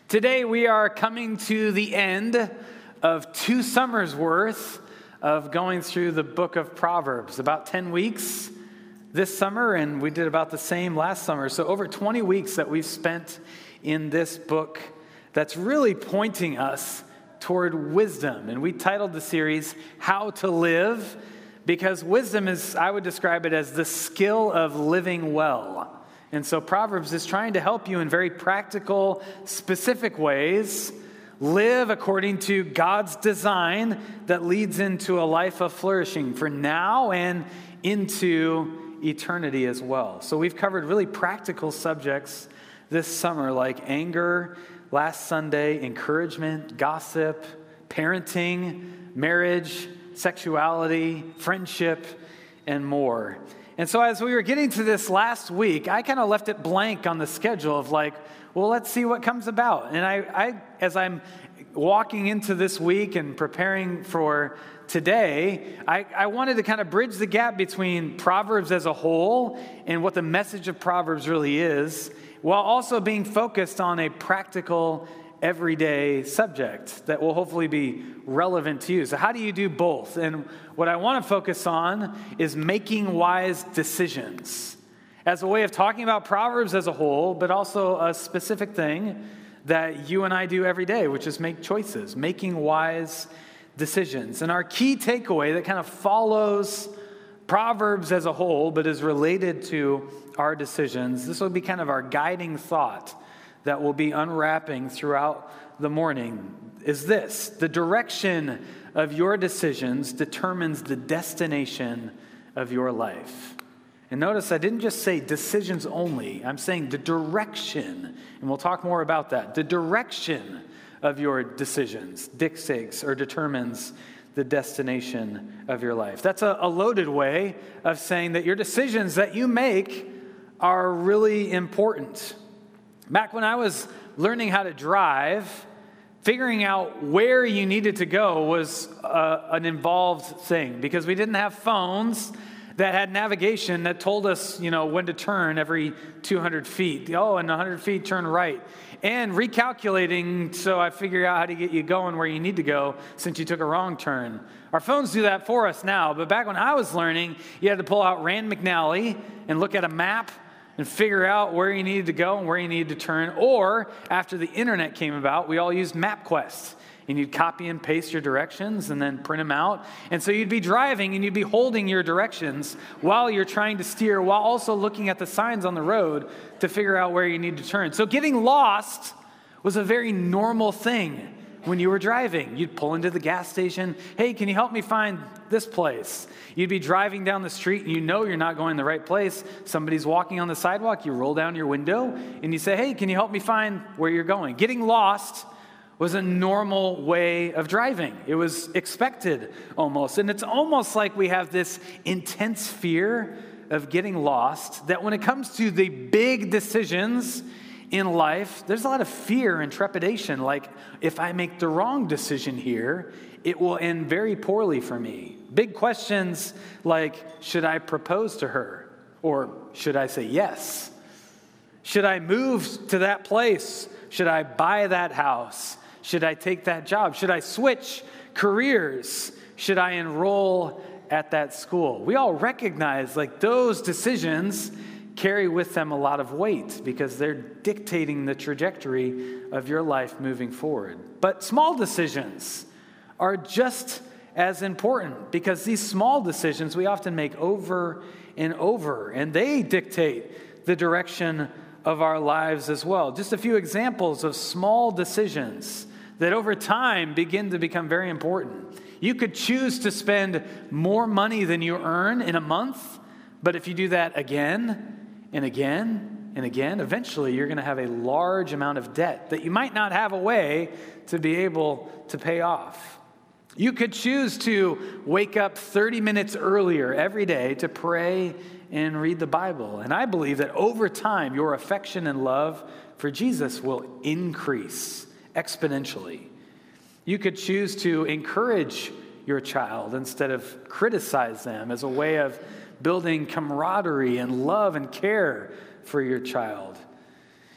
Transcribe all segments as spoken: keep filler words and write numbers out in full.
Today we are coming to the end of two summers worth of going through the book of Proverbs. About ten weeks this summer, and we did about the same last summer. So over twenty weeks that we've spent in this book that's really pointing us toward wisdom. And we titled the series, How to Live, because wisdom is, I would describe it as the skill of living well. And so Proverbs is trying to help you in very practical, specific ways live according to God's design that leads into a life of flourishing for now and into eternity as well. So we've covered really practical subjects this summer like anger, last Sunday, encouragement, gossip, parenting, marriage, sexuality, friendship, and more. And so as we were getting to this last week, I kind of left it blank on the schedule of like, well, let's see what comes about. And I, I, as I'm walking into this week and preparing for today, I, I wanted to kind of bridge the gap between Proverbs as a whole and what the message of Proverbs really is, while also being focused on a practical, everyday subject that will hopefully be relevant to you. So how do you do both? And what I want to focus on is making wise decisions as a way of talking about Proverbs as a whole, but also a specific thing that you and I do every day, which is make choices, making wise decisions. And our key takeaway that kind of follows Proverbs as a whole, but is related to our decisions, this will be kind of our guiding thought that we'll be unwrapping throughout the morning, is this: the direction of your decisions determines the destination of your life. And notice I didn't just say decisions only, I'm saying the direction, and we'll talk more about that. The direction of your decisions dictates or determines the destination of your life. That's a, a loaded way of saying that your decisions that you make are really important. Back when I was learning how to drive, figuring out where you needed to go was uh, an involved thing because we didn't have phones that had navigation that told us, you know, when to turn every two hundred feet. Oh, and one hundred feet, turn right. And recalculating so I figure out how to get you going where you need to go since you took a wrong turn. Our phones do that for us now, but back when I was learning, you had to pull out Rand McNally and look at a map and figure out where you needed to go and where you needed to turn. Or, after the internet came about, we all used MapQuest. And you'd copy and paste your directions and then print them out. And so you'd be driving and you'd be holding your directions while you're trying to steer, while also looking at the signs on the road to figure out where you need to turn. So getting lost was a very normal thing when you were driving. You'd pull into the gas station. Hey, can you help me find this place? You'd be driving down the street and you know you're not going the right place. Somebody's walking on the sidewalk. You roll down your window and you say, hey, can you help me find where you're going? Getting lost was a normal way of driving. It was expected almost. And it's almost like we have this intense fear of getting lost that when it comes to the big decisions in life, there's a lot of fear and trepidation. Like, if I make the wrong decision here, it will end very poorly for me. Big questions like, should I propose to her? Or should I say yes? Should I move to that place? Should I buy that house? Should I take that job? Should I switch careers? Should I enroll at that school? We all recognize like those decisions carry with them a lot of weight because they're dictating the trajectory of your life moving forward. But small decisions are just as important because these small decisions we often make over and over, and they dictate the direction of our lives as well. Just a few examples of small decisions that over time begin to become very important. You could choose to spend more money than you earn in a month, but if you do that again and again and again, eventually you're going to have a large amount of debt that you might not have a way to be able to pay off. You could choose to wake up thirty minutes earlier every day to pray and read the Bible. And I believe that over time, your affection and love for Jesus will increase exponentially. You could choose to encourage your child instead of criticize them as a way of building camaraderie and love and care for your child.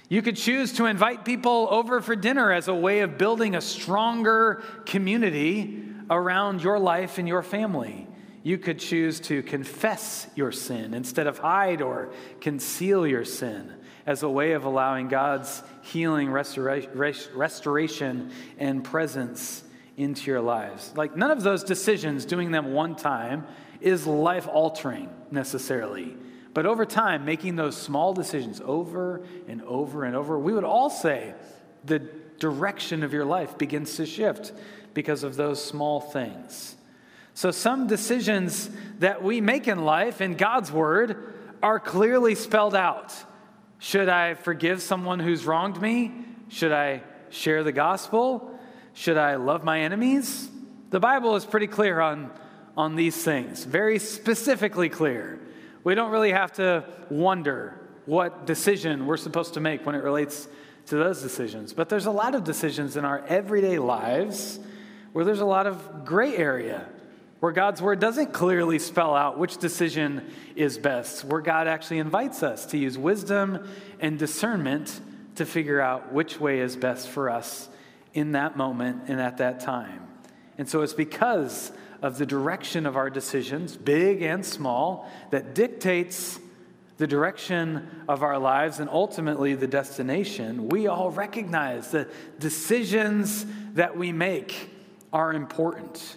You could choose to invite people over for dinner as a way of building a stronger community around your life and your family. You could choose to confess your sin instead of hide or conceal your sin as a way of allowing God's healing, restora- restoration, and presence into your lives. Like, none of those decisions, doing them one time, is life-altering necessarily. But over time, making those small decisions over and over and over, we would all say the direction of your life begins to shift because of those small things. So some decisions that we make in life in God's word are clearly spelled out. Should I forgive someone who's wronged me? Should I share the gospel? Should I love my enemies? The Bible is pretty clear on, on these things, very specifically clear. We don't really have to wonder what decision we're supposed to make when it relates to those decisions. But there's a lot of decisions in our everyday lives where there's a lot of gray area, where God's word doesn't clearly spell out which decision is best, where God actually invites us to use wisdom and discernment to figure out which way is best for us in that moment and at that time. And so it's because of the direction of our decisions, big and small, that dictates the direction of our lives and ultimately the destination. We all recognize that decisions that we make are important.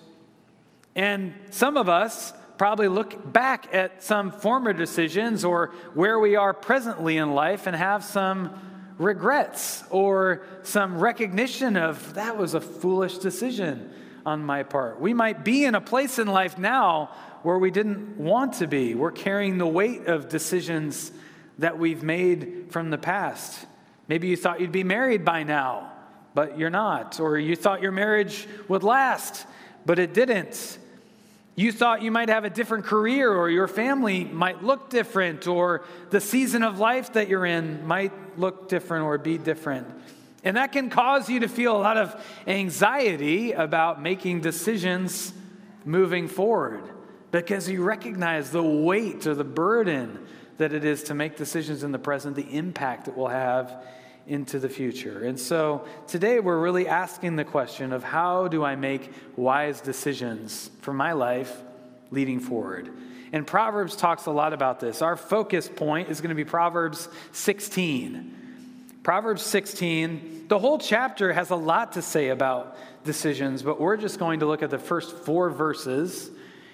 And some of us probably look back at some former decisions or where we are presently in life and have some regrets or some recognition of that was a foolish decision on my part. We might be in a place in life now where we didn't want to be. We're carrying the weight of decisions that we've made from the past. Maybe you thought you'd be married by now, but you're not. Or you thought your marriage would last, but it didn't. You thought you might have a different career, or your family might look different, or the season of life that you're in might look different or be different. And that can cause you to feel a lot of anxiety about making decisions moving forward because you recognize the weight or the burden that it is to make decisions in the present, the impact it will have into the future. And so today we're really asking the question of how do I make wise decisions for my life leading forward? And Proverbs talks a lot about this. Our focus point is going to be Proverbs sixteen. Proverbs sixteen, the whole chapter has a lot to say about decisions, but we're just going to look at the first four verses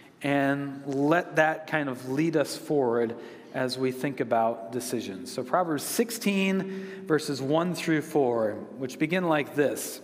and let that kind of lead us forward as we think about decisions. So Proverbs sixteen, verses one through four, which begin like this.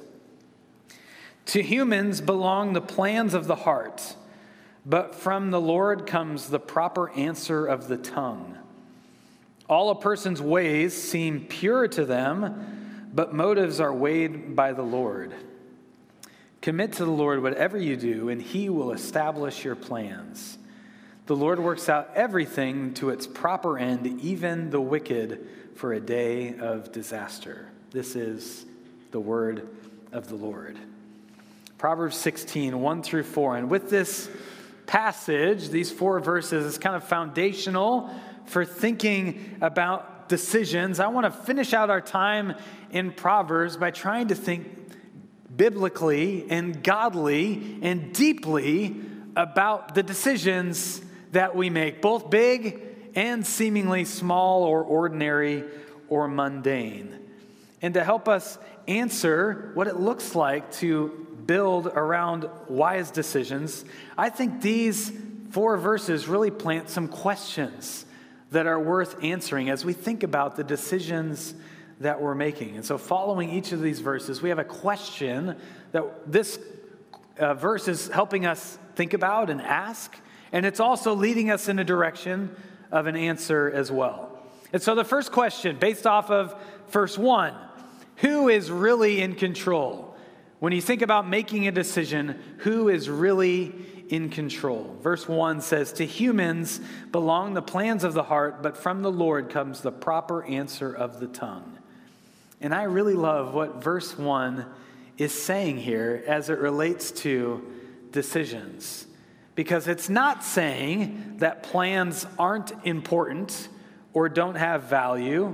To humans belong the plans of the heart, but from the Lord comes the proper answer of the tongue. All a person's ways seem pure to them, but motives are weighed by the Lord. Commit to the Lord whatever you do, and he will establish your plans. The Lord works out everything to its proper end, even the wicked for a day of disaster. This is the word of the Lord. Proverbs sixteen, one through four. And with this passage, these four verses, is kind of foundational for thinking about decisions. I want to finish out our time in Proverbs by trying to think biblically and godly and deeply about the decisions that we make, both big and seemingly small or ordinary or mundane. And to help us answer what it looks like to build around wise decisions, I think these four verses really plant some questions that are worth answering as we think about the decisions that we're making. And so following each of these verses, we have a question that this uh, verse is helping us think about and ask, and it's also leading us in a direction of an answer as well. And so the first question, based off of verse one, who is really in control? When you think about making a decision, who is really in control? Verse one says, to humans belong the plans of the heart, but from the Lord comes the proper answer of the tongue. And I really love what verse one is saying here as it relates to decisions. Because it's not saying that plans aren't important or don't have value.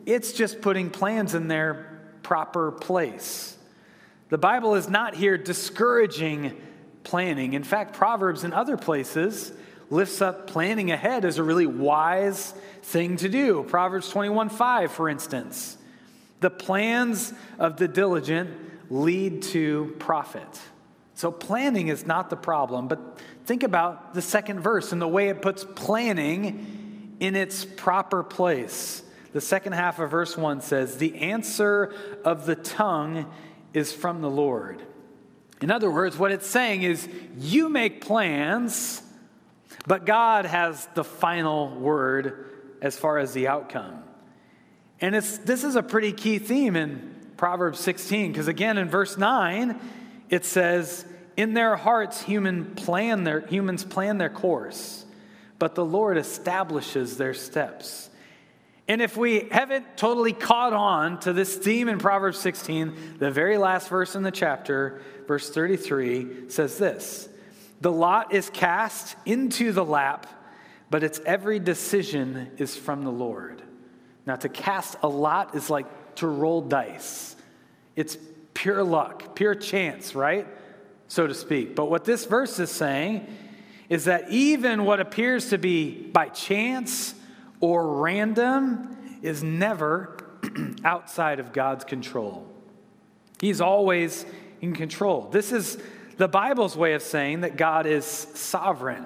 it's just putting plans in their proper place. The Bible is not here discouraging planning. In fact, Proverbs and other places lifts up planning ahead as a really wise thing to do. Proverbs twenty-one five, for instance. The plans of the diligent lead to profit. So planning is not the problem, but think about the second verse and the way it puts planning in its proper place. The second half of verse one says, "The answer of the tongue is from the Lord." In other words, what it's saying is, you make plans, but God has the final word as far as the outcome. And it's this is a pretty key theme in Proverbs sixteen, because again in verse nine, it says, "In their hearts human plan their, humans plan their course, but the Lord establishes their steps." And if we haven't totally caught on to this theme in Proverbs sixteen, the very last verse in the chapter, verse thirty-three, says this: "The lot is cast into the lap, but its every decision is from the Lord." Now, to cast a lot is like to roll dice. It's pure luck, pure chance, right? So to speak. But what this verse is saying is that even what appears to be by chance or random is never outside of God's control. He's always in control. This is the Bible's way of saying that God is sovereign.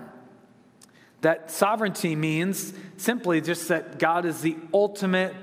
That sovereignty means simply just that God is the ultimate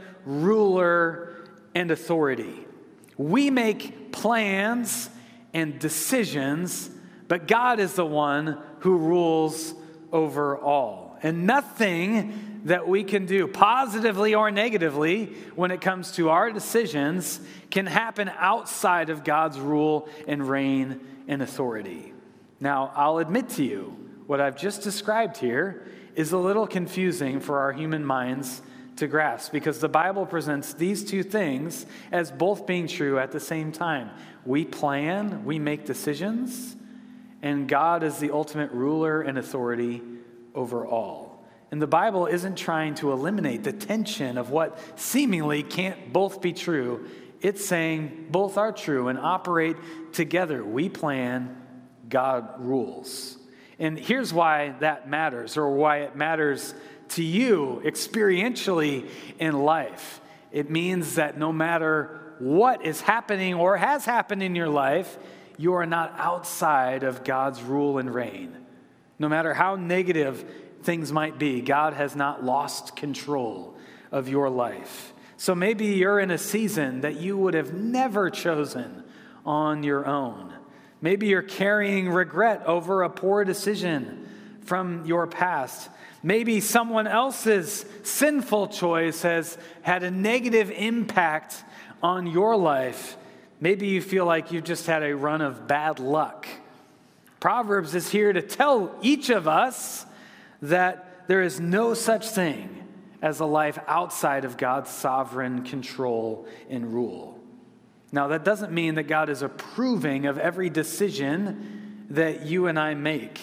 ruler and authority. We make plans and decisions, but God is the one who rules over all. And nothing that we can do, positively or negatively, when it comes to our decisions, can happen outside of God's rule and reign and authority. Now, I'll admit to you, what I've just described here is a little confusing for our human minds to grasp, because the Bible presents these two things as both being true at the same time. We plan, we make decisions, and God is the ultimate ruler and authority over all. And the Bible isn't trying to eliminate the tension of what seemingly can't both be true. It's saying both are true and operate together. We plan, God rules. And here's why that matters, or why it matters to you experientially in life. It means that no matter what is happening or has happened in your life, you are not outside of God's rule and reign. No matter how negative things might be, God has not lost control of your life. So maybe you're in a season that you would have never chosen on your own. Maybe you're carrying regret over a poor decision from your past. Maybe someone else's sinful choice has had a negative impact on your life. Maybe you feel like you've just had a run of bad luck. Proverbs is here to tell each of us that there is no such thing as a life outside of God's sovereign control and rule. Now, that doesn't mean that God is approving of every decision that you and I make,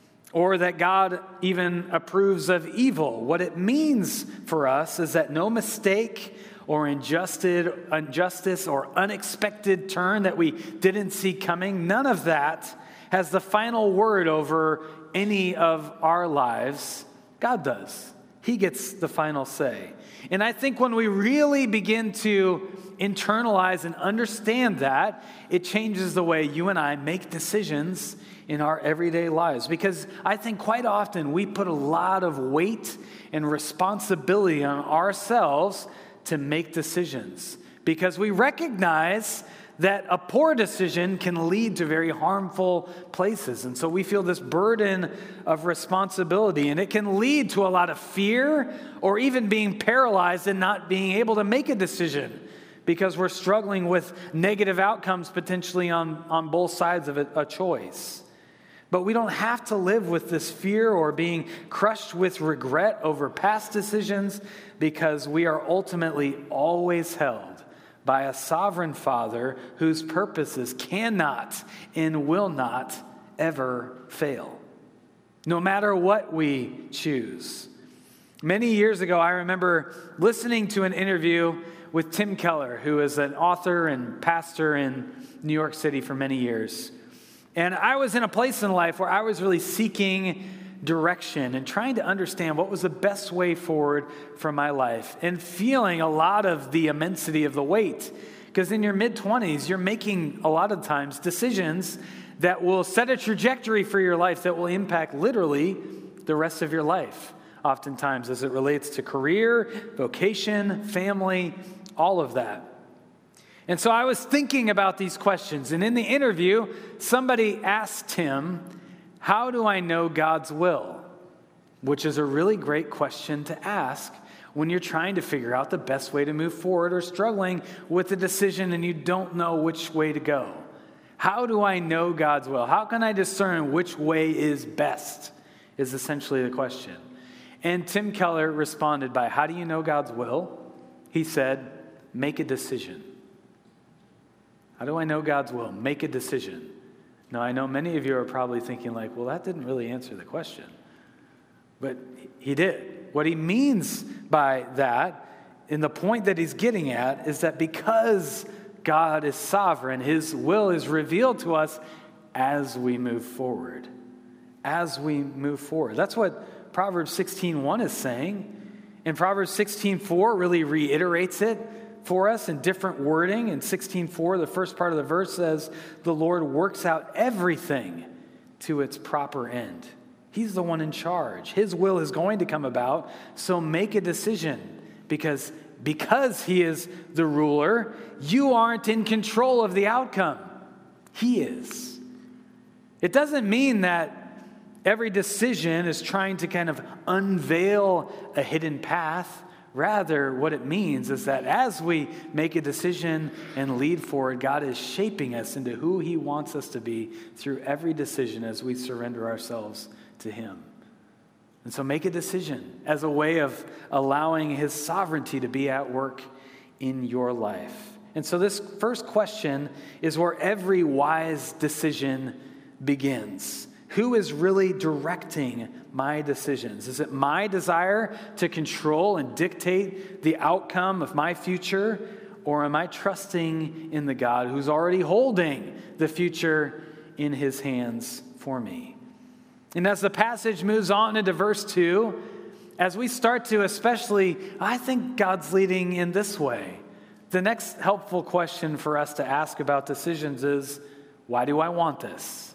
or that God even approves of evil. What it means for us is that no mistake or injustice, injustice or unexpected turn that we didn't see coming, none of that has the final word over any of our lives. God does. He gets the final say. And I think when we really begin to internalize and understand that, it changes the way you and I make decisions in our everyday lives. Because I think quite often we put a lot of weight and responsibility on ourselves to make decisions, because we recognize that a poor decision can lead to very harmful places. And so we feel this burden of responsibility, and it can lead to a lot of fear or even being paralyzed and not being able to make a decision because we're struggling with negative outcomes potentially on, on both sides of a, a choice. But we don't have to live with this fear or being crushed with regret over past decisions, because we are ultimately always held by a sovereign Father whose purposes cannot and will not ever fail, no matter what we choose. Many years ago, I remember listening to an interview with Tim Keller, who is an author and pastor in New York City for many years. And I was in a place in life where I was really seeking direction and trying to understand what was the best way forward for my life, and feeling a lot of the immensity of the weight. Because in your mid-twenties, you're making a lot of times decisions that will set a trajectory for your life that will impact literally the rest of your life, oftentimes as it relates to career, vocation, family, all of that. And so I was thinking about these questions, and in the interview, somebody asked him, "How do I know God's will?" Which is a really great question to ask when you're trying to figure out the best way to move forward or struggling with a decision and you don't know which way to go. How do I know God's will? How can I discern which way is best? Is essentially the question. And Tim Keller responded by, how do you know God's will? He said, make a decision. How do I know God's will? Make a decision. Now, I know many of you are probably thinking like, well, that didn't really answer the question. But he did. What he means by that, and the point that he's getting at, is that because God is sovereign, his will is revealed to us as we move forward. As we move forward. That's what Proverbs sixteen one is saying. And Proverbs sixteen four really reiterates it for us in different wording. In sixteen four, the first part of the verse says, the Lord works out everything to its proper end. He's the one in charge. His will is going to come about, so make a decision. Because, because he is the ruler, you aren't in control of the outcome. He is. It doesn't mean that every decision is trying to kind of unveil a hidden path. Rather, what it means is that as we make a decision and lead forward, God is shaping us into who he wants us to be through every decision as we surrender ourselves to him. And so make a decision as a way of allowing his sovereignty to be at work in your life. And so this first question is where every wise decision begins. Who is really directing my decisions? Is it my desire to control and dictate the outcome of my future? Or am I trusting in the God who's already holding the future in his hands for me? And as the passage moves on into verse two, as we start to especially, I think God's leading in this way. The next helpful question for us to ask about decisions is, why do I want this?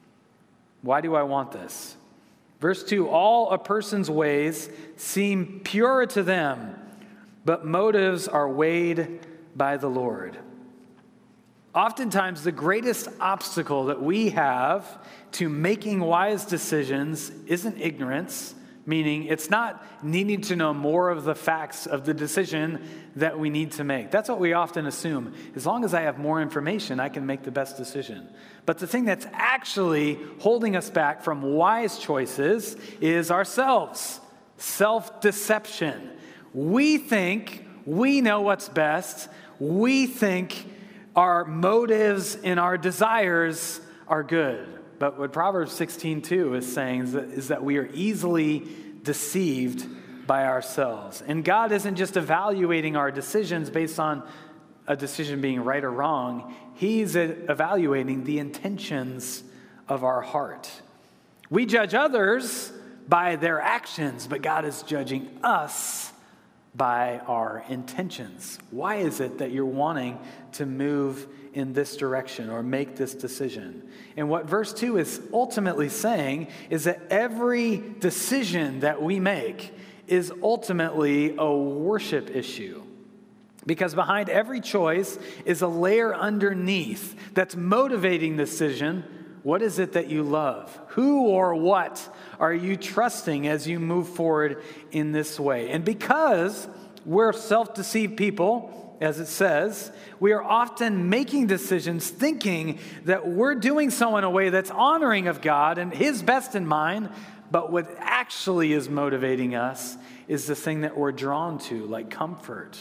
Why do I want this? Verse two, all a person's ways seem pure to them, but motives are weighed by the Lord. Oftentimes, the greatest obstacle that we have to making wise decisions isn't ignorance, meaning it's not needing to know more of the facts of the decision that we need to make. That's what we often assume. As long as I have more information, I can make the best decision. But the thing that's actually holding us back from wise choices is ourselves. Self-deception. We think we know what's best. We think our motives and our desires are good. But what Proverbs sixteen two is saying is that, is that we are easily deceived by ourselves. And God isn't just evaluating our decisions based on a decision being right or wrong. He's evaluating the intentions of our heart. We judge others by their actions, but God is judging us by our intentions. Why is it that you're wanting to move in this direction or make this decision? And what verse two is ultimately saying is that every decision that we make is ultimately a worship issue. Because behind every choice is a layer underneath that's motivating the decision. What is it that you love? Who or what are you trusting as you move forward in this way? And because we're self-deceived people, as it says, we are often making decisions thinking that we're doing so in a way that's honoring of God and his best in mind, but what actually is motivating us is the thing that we're drawn to, like comfort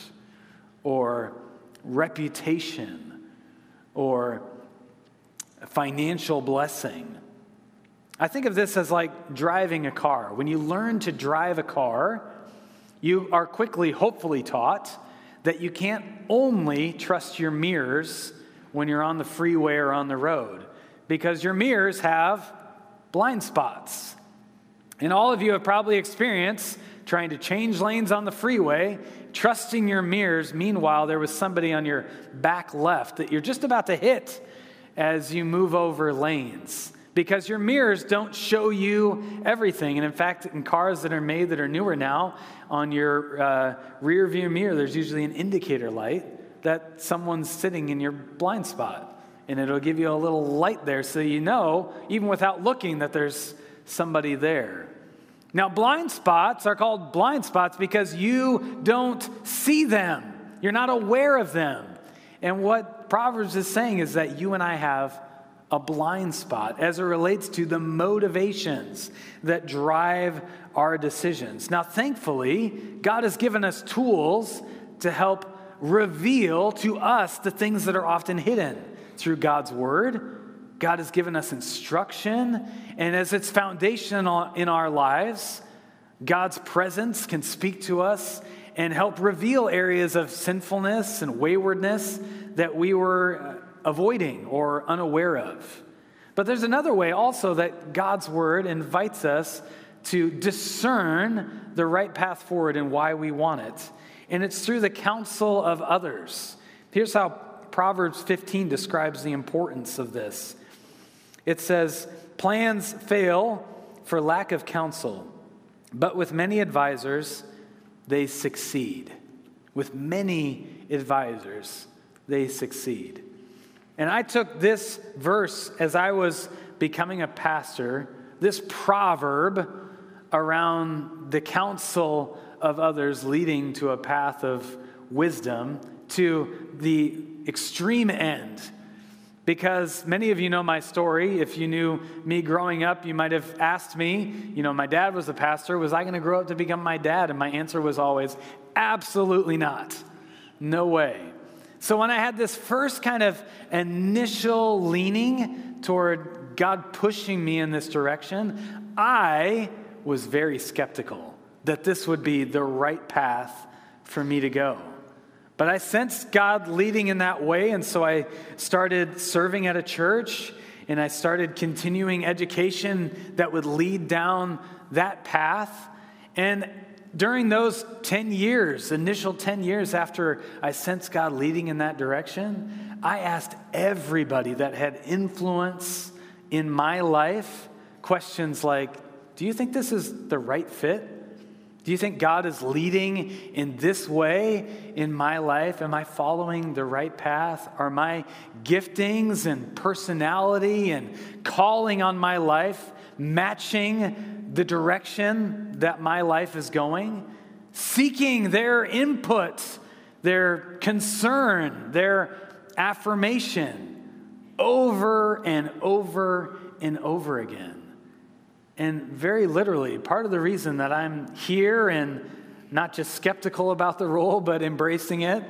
or reputation or financial blessing. I think of this as like driving a car. When you learn to drive a car, you are quickly, hopefully taught that you can't only trust your mirrors when you're on the freeway or on the road, because your mirrors have blind spots. And all of you have probably experienced trying to change lanes on the freeway, trusting your mirrors. Meanwhile, there was somebody on your back left that you're just about to hit as you move over lanes, because your mirrors don't show you everything. And in fact, in cars that are made that are newer now, on your uh, rear view mirror, there's usually an indicator light that someone's sitting in your blind spot. And it'll give you a little light there so you know, even without looking, that there's somebody there. Now, blind spots are called blind spots because you don't see them. You're not aware of them. And what Proverbs is saying is that you and I have a blind spot as it relates to the motivations that drive our decisions. Now, thankfully, God has given us tools to help reveal to us the things that are often hidden through God's word. God has given us instruction, and as it's foundational in our lives, God's presence can speak to us and help reveal areas of sinfulness and waywardness that we were avoiding or unaware of. But there's another way also that God's word invites us to discern the right path forward and why we want it. And it's through the counsel of others. Here's how Proverbs fifteen describes the importance of this. It says, plans fail for lack of counsel, but with many advisors, they succeed. With many advisors, they succeed. And I took this verse as I was becoming a pastor, this proverb around the counsel of others leading to a path of wisdom, to the extreme end. Because many of you know my story. If you knew me growing up, you might have asked me, you know, my dad was a pastor. Was I going to grow up to become my dad? And my answer was always, absolutely not. No way. So when I had this first kind of initial leaning toward God pushing me in this direction, I was very skeptical that this would be the right path for me to go. But I sensed God leading in that way, and so I started serving at a church, and I started continuing education that would lead down that path. And during those ten years, initial ten years after I sensed God leading in that direction, I asked everybody that had influence in my life questions like, do you think this is the right fit? Do you think God is leading in this way in my life? Am I following the right path? Are my giftings and personality and calling on my life matching the direction that my life is going? Seeking their input, their concern, their affirmation over and over and over again. And very literally, part of the reason that I'm here and not just skeptical about the role, but embracing it,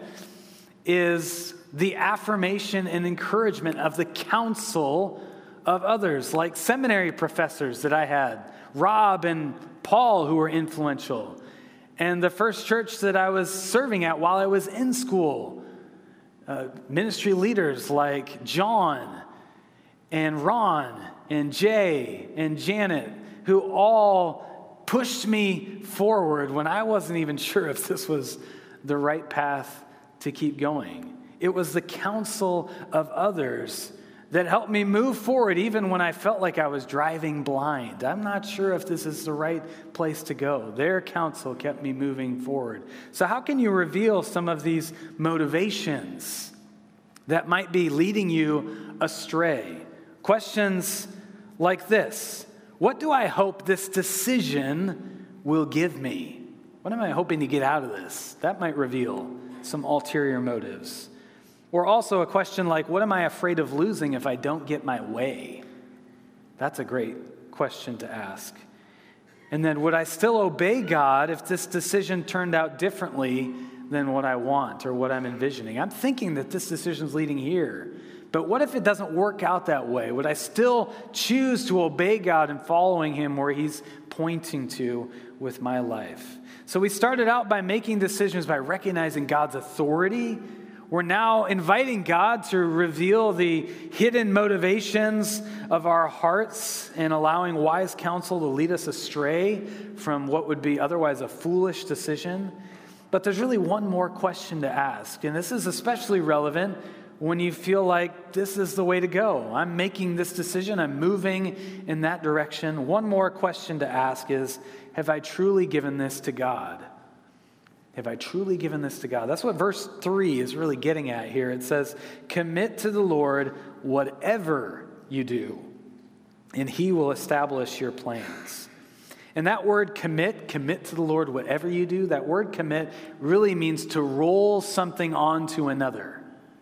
is the affirmation and encouragement of the counsel of others, like seminary professors that I had, Rob and Paul, who were influential, and the first church that I was serving at while I was in school, uh, ministry leaders like John and Ron and Jay and Janet, who all pushed me forward when I wasn't even sure if this was the right path to keep going. It was the counsel of others that helped me move forward even when I felt like I was driving blind. I'm not sure if this is the right place to go. Their counsel kept me moving forward. So how can you reveal some of these motivations that might be leading you astray? Questions like this: what do I hope this decision will give me? What am I hoping to get out of this? That might reveal some ulterior motives. Or also a question like, what am I afraid of losing if I don't get my way? That's a great question to ask. And then, would I still obey God if this decision turned out differently than what I want or what I'm envisioning? I'm thinking that this decision is leading here, But what if it doesn't work out that way? Would I still choose to obey God and following him where he's pointing to with my life? So we started out by making decisions by recognizing God's authority. We're now inviting God to reveal the hidden motivations of our hearts and allowing wise counsel to lead us astray from what would be otherwise a foolish decision. But there's really one more question to ask, and this is especially relevant when you feel like this is the way to go. I'm making this decision, I'm moving in that direction. One more question to ask is, have I truly given this to God? Have I truly given this to God? That's what verse three is really getting at here. It says, commit to the Lord whatever you do, and he will establish your plans. And that word commit, commit to the Lord whatever you do, that word commit really means to roll something onto another.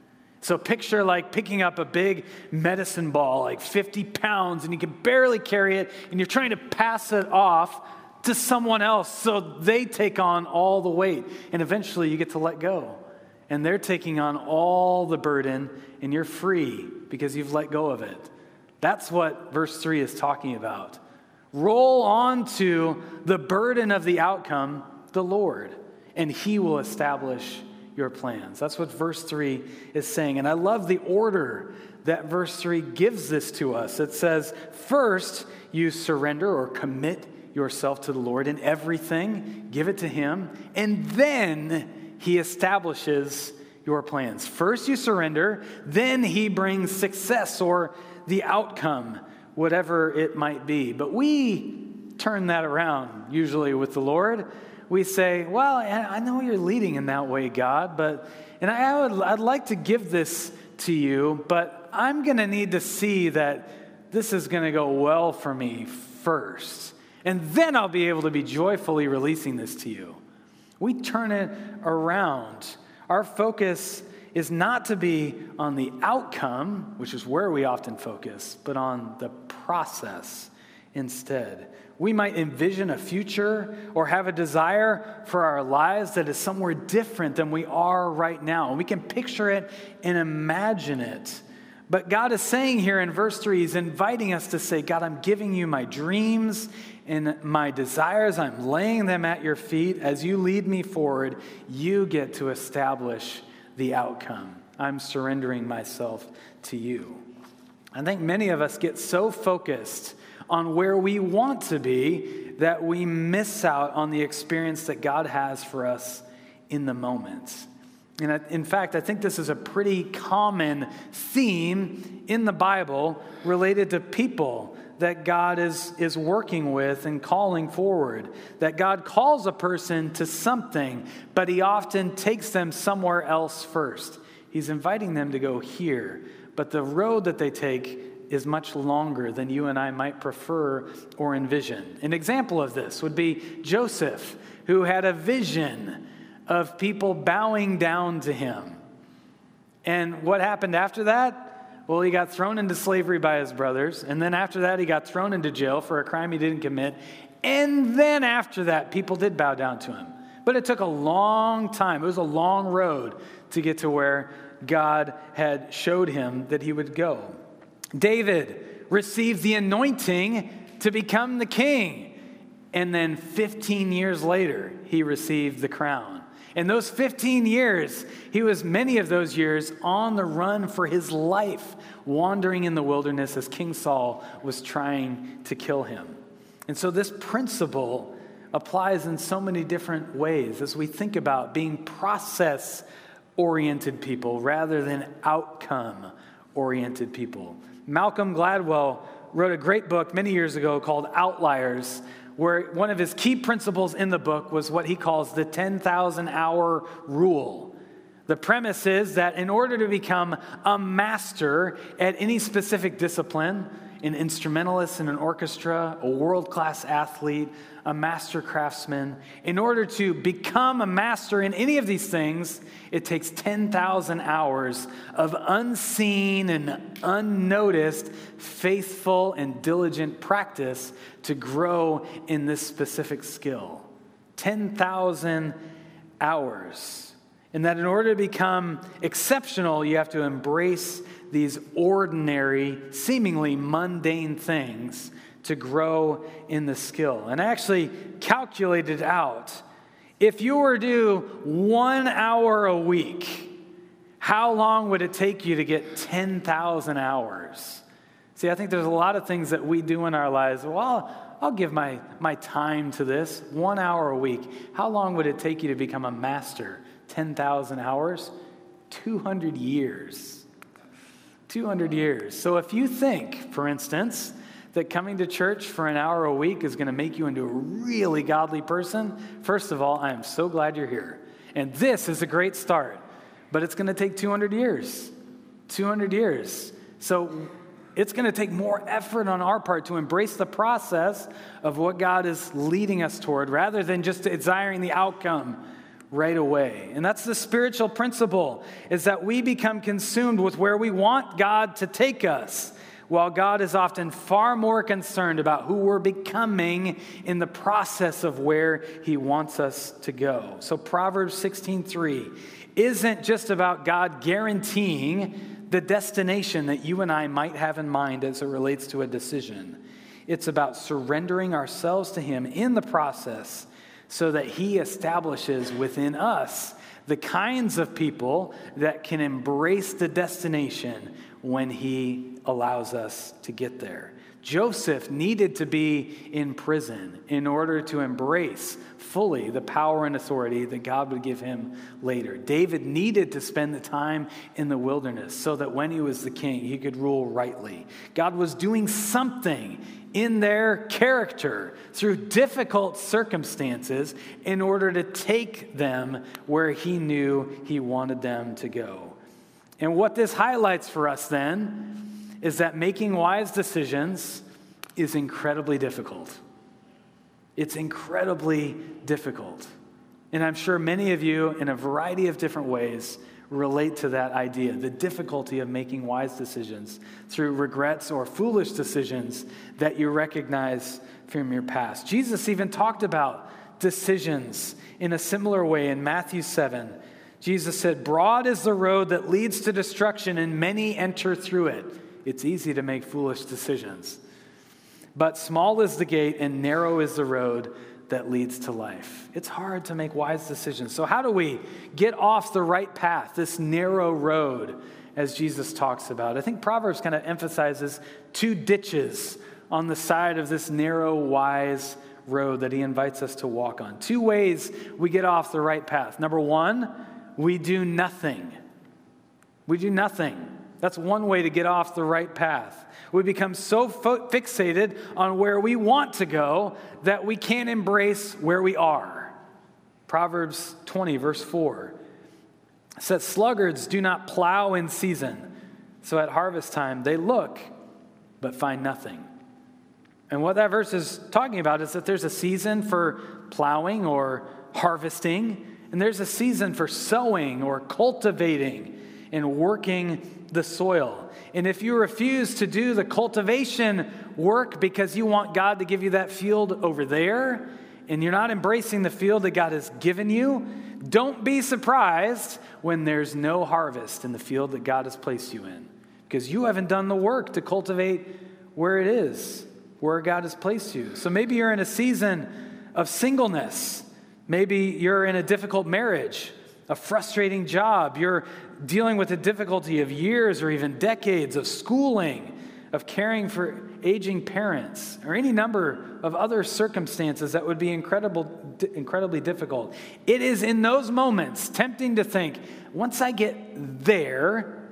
So picture like picking up a big medicine ball, like fifty pounds, and you can barely carry it, and you're trying to pass it off to someone else so they take on all the weight. And eventually you get to let go. And they're taking on all the burden, and you're free because you've let go of it. That's what verse three is talking about. Roll onto the burden of the outcome, the Lord, and he will establish your plans. That's what verse three is saying. And I love the order that verse three gives this to us. It says, first, you surrender or commit yourself to the Lord in everything, give it to him, and then he establishes your plans. First you surrender, then he brings success or the outcome, whatever it might be. But we turn that around usually with the Lord. We say, well, I know you're leading in that way, God, but and I would, I'd like to give this to you, but I'm going to need to see that this is going to go well for me first. And then I'll be able to be joyfully releasing this to you. We turn it around. Our focus is not to be on the outcome, which is where we often focus, but on the process instead. We might envision a future or have a desire for our lives that is somewhere different than we are right now. We can picture it and imagine it. But God is saying here in verse three, he's inviting us to say, God, I'm giving you my dreams and my desires. I'm laying them at your feet. As you lead me forward, you get to establish the outcome. I'm surrendering myself to you. I think many of us get so focused on where we want to be that we miss out on the experience that God has for us in the moment. And I, in fact, I think this is a pretty common theme in the Bible related to people that God is, is working with and calling forward. That God calls a person to something, but he often takes them somewhere else first. He's inviting them to go here, but the road that they take is much longer than you and I might prefer or envision. An example of this would be Joseph, who had a vision of people bowing down to him. And what happened after that? Well, he got thrown into slavery by his brothers. And then after that, he got thrown into jail for a crime he didn't commit. And then after that, people did bow down to him. But it took a long time. It was a long road to get to where God had showed him that he would go. David received the anointing to become the king. And then fifteen years later, he received the crown. In those fifteen years, he was many of those years on the run for his life, wandering in the wilderness as King Saul was trying to kill him. And so this principle applies in so many different ways as we think about being process-oriented people rather than outcome-oriented people. Malcolm Gladwell wrote a great book many years ago called Outliers, where one of his key principles in the book was what he calls the ten thousand hour rule. The premise is that in order to become a master at any specific discipline, an instrumentalist in an orchestra, a world-class athlete, a master craftsman, in order to become a master in any of these things, it takes ten thousand hours of unseen and unnoticed, faithful and diligent practice to grow in this specific skill. ten thousand hours. And that in order to become exceptional, you have to embrace these ordinary, seemingly mundane things to grow in the skill. And I actually calculated out, if you were to do one hour a week, how long would it take you to get ten thousand hours? See, I think there's a lot of things that we do in our lives. Well, I'll, I'll give my, my time to this, one hour a week. How long would it take you to become a master? ten thousand hours? two hundred years. two hundred years. So if you think, for instance, that coming to church for an hour a week is going to make you into a really godly person, first of all, I am so glad you're here. And this is a great start. But it's going to take two hundred years. two hundred years. So it's going to take more effort on our part to embrace the process of what God is leading us toward rather than just desiring the outcome right away. And that's the spiritual principle, is that we become consumed with where we want God to take us, while God is often far more concerned about who we're becoming in the process of where he wants us to go. So Proverbs sixteen three isn't just about God guaranteeing the destination that you and I might have in mind as it relates to a decision. It's about surrendering ourselves to him in the process so that he establishes within us the kinds of people that can embrace the destination when he allows us to get there. Joseph needed to be in prison in order to embrace fully the power and authority that God would give him later. David needed to spend the time in the wilderness so that when he was the king, he could rule rightly. God was doing something in their character through difficult circumstances in order to take them where he knew he wanted them to go. And what this highlights for us then is that making wise decisions is incredibly difficult. It's incredibly difficult. And I'm sure many of you, in a variety of different ways, relate to that idea, the difficulty of making wise decisions through regrets or foolish decisions that you recognize from your past. Jesus even talked about decisions in a similar way in Matthew seven. Jesus said, "Broad is the road that leads to destruction, and many enter through it." It's easy to make foolish decisions. "But small is the gate and narrow is the road that leads to life." It's hard to make wise decisions. So how do we get off the right path, this narrow road, as Jesus talks about? I think Proverbs kind of emphasizes two ditches on the side of this narrow, wise road that he invites us to walk on. Two ways we get off the right path. Number one, we do nothing. We do nothing. That's one way to get off the right path. We become so fo- fixated on where we want to go that we can't embrace where we are. Proverbs twenty, verse four says, "Sluggards do not plow in season, so at harvest time they look, but find nothing." And what that verse is talking about is that there's a season for plowing or harvesting, and there's a season for sowing or cultivating and working the soil. And if you refuse to do the cultivation work because you want God to give you that field over there, and you're not embracing the field that God has given you, don't be surprised when there's no harvest in the field that God has placed you in, because you haven't done the work to cultivate where it is, where God has placed you. So maybe you're in a season of singleness. Maybe you're in a difficult marriage, a frustrating job. You're dealing with the difficulty of years or even decades of schooling, of caring for aging parents, or any number of other circumstances that would be incredible, incredibly difficult. It is in those moments tempting to think, once I get there,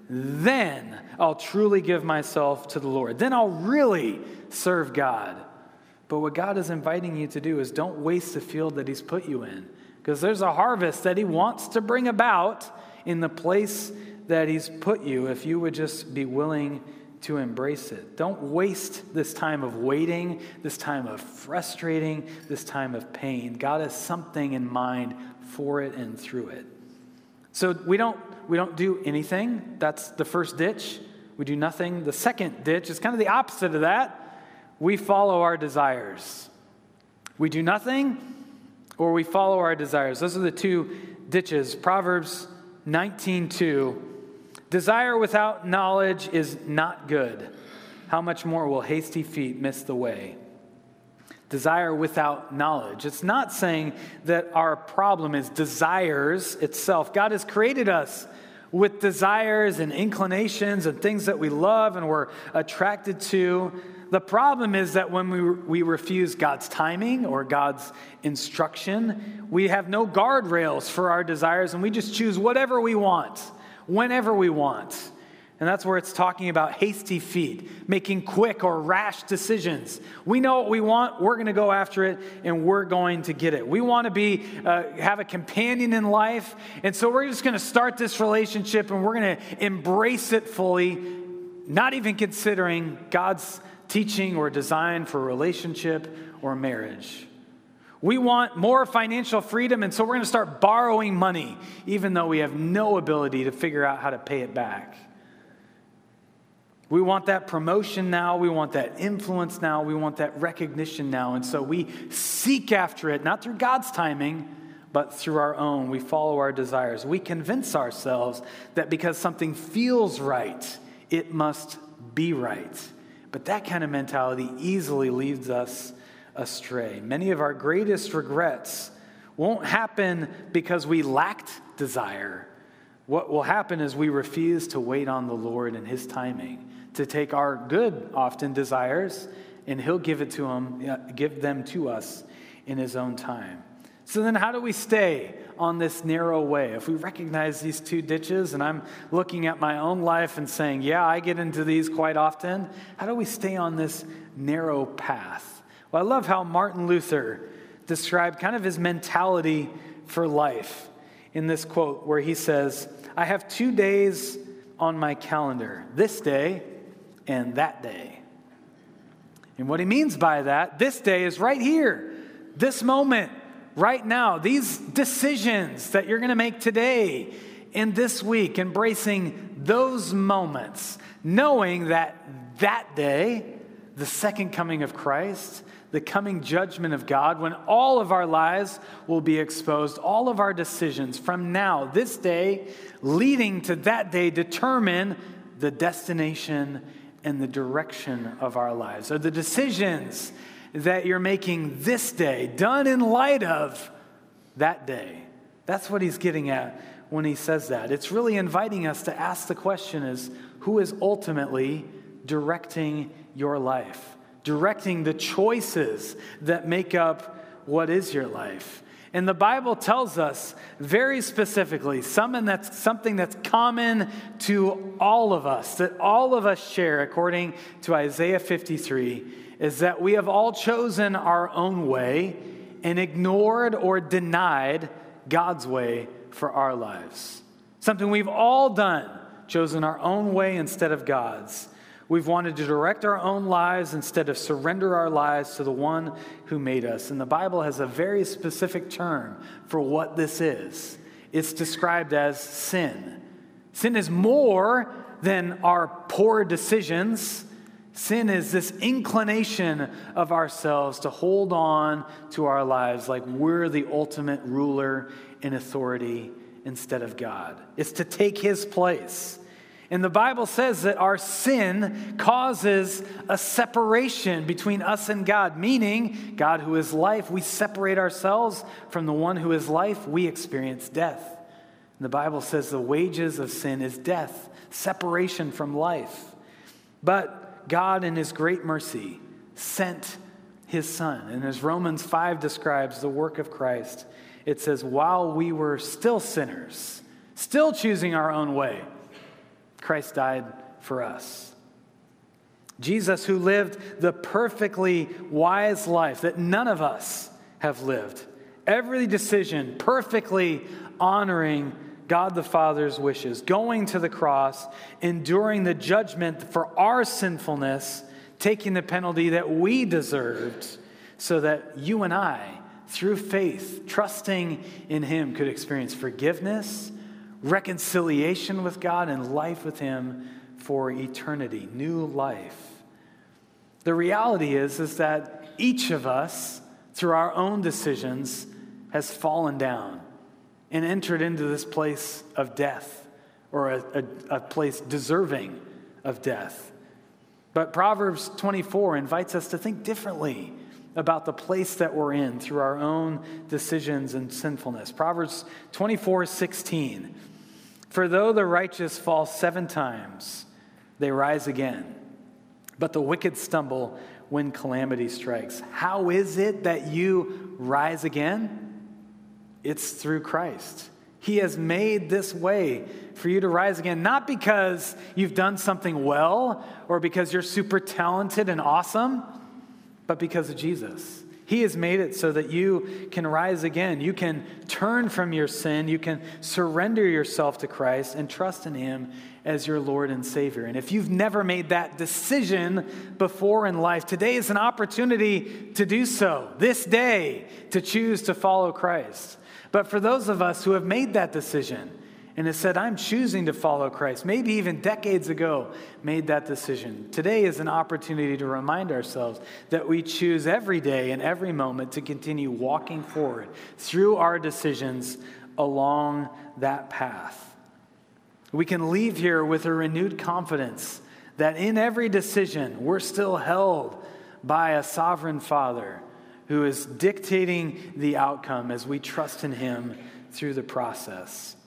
then I'll truly give myself to the Lord. Then I'll really serve God. But what God is inviting you to do is don't waste the field that he's put you in, because there's a harvest that he wants to bring about in the place that he's put you if you would just be willing to embrace it. Don't waste this time of waiting, this time of frustrating, this time of pain. God has something in mind for it and through it. So we don't we don't do anything. That's the first ditch. We do nothing. The second ditch is kind of the opposite of that. We follow our desires. We do nothing, or we follow our desires. Those are the two ditches. Proverbs nineteen two. Desire without knowledge is not good. How much more will hasty feet miss the way? Desire without knowledge. It's not saying that our problem is desires itself. God has created us with desires and inclinations and things that we love and we're attracted to. The problem is that when we, we refuse God's timing or God's instruction, we have no guardrails for our desires and we just choose whatever we want, whenever we want. And that's where it's talking about hasty feet, making quick or rash decisions. We know what we want, we're going to go after it, and we're going to get it. We want to be uh, have a companion in life, and so we're just going to start this relationship, and we're going to embrace it fully, not even considering God's teaching or design for a relationship or marriage. We want more financial freedom, and so we're going to start borrowing money, even though we have no ability to figure out how to pay it back. We want that promotion now. We want that influence now. We want that recognition now. And so we seek after it, not through God's timing, but through our own. We follow our desires. We convince ourselves that because something feels right, it must be right. But that kind of mentality easily leads us astray. Many of our greatest regrets won't happen because we lacked desire. What will happen is we refuse to wait on the Lord and His timing, to take our good, often, desires, and He'll give it to Him, give them to us in His own time. So then how do we stay on this narrow way? If we recognize these two ditches, and I'm looking at my own life and saying, yeah, I get into these quite often, how do we stay on this narrow path? Well, I love how Martin Luther described kind of his mentality for life in this quote where he says, I have two days on my calendar, this day and that day. And what he means by that, this day is right here, this moment, right now, these decisions that you're going to make today and this week, embracing those moments, knowing that that day, the second coming of Christ, the coming judgment of God, when all of our lives will be exposed, all of our decisions from now, this day, leading to that day, determine the destination and the direction of our lives. Are the decisions that you're making this day done in light of that day? That's what he's getting at when he says that. It's really inviting us to ask the question is, who is ultimately directing your life? Directing the choices that make up what is your life. And the Bible tells us very specifically something that's, something that's common to all of us, that all of us share, according to Isaiah fifty-three, is that we have all chosen our own way and ignored or denied God's way for our lives. Something we've all done, chosen our own way instead of God's. We've wanted to direct our own lives instead of surrender our lives to the one who made us. And the Bible has a very specific term for what this is. It's described as sin. Sin is more than our poor decisions. Sin is this inclination of ourselves to hold on to our lives like we're the ultimate ruler and authority instead of God. It's to take His place. And the Bible says that our sin causes a separation between us and God, meaning God who is life, we separate ourselves from the one who is life, we experience death. And the Bible says the wages of sin is death, separation from life. But God in His great mercy sent His Son. And as Romans five describes the work of Christ, it says, while we were still sinners, still choosing our own way, Christ died for us. Jesus, who lived the perfectly wise life that none of us have lived, every decision perfectly honoring God the Father's wishes, going to the cross, enduring the judgment for our sinfulness, taking the penalty that we deserved, so that you and I, through faith, trusting in Him, could experience forgiveness, reconciliation with God, and life with Him for eternity, new life. The reality is, is that each of us, through our own decisions, has fallen down. and entered into this place of death, or a, a, a place deserving of death. But Proverbs twenty-four invites us to think differently about the place that we're in through our own decisions and sinfulness. Proverbs twenty-four sixteen. For though the righteous fall seven times, they rise again. But the wicked stumble when calamity strikes. How is it that you rise again? It's through Christ. He has made this way for you to rise again, not because you've done something well or because you're super talented and awesome, but because of Jesus. He has made it so that you can rise again. You can turn from your sin. You can surrender yourself to Christ and trust in Him as your Lord and Savior. And if you've never made that decision before in life, today is an opportunity to do so. This day, to choose to follow Christ. But for those of us who have made that decision and have said, I'm choosing to follow Christ, maybe even decades ago made that decision, today is an opportunity to remind ourselves that we choose every day and every moment to continue walking forward through our decisions along that path. We can leave here with a renewed confidence that in every decision, we're still held by a sovereign Father who is dictating the outcome as we trust in Him through the process.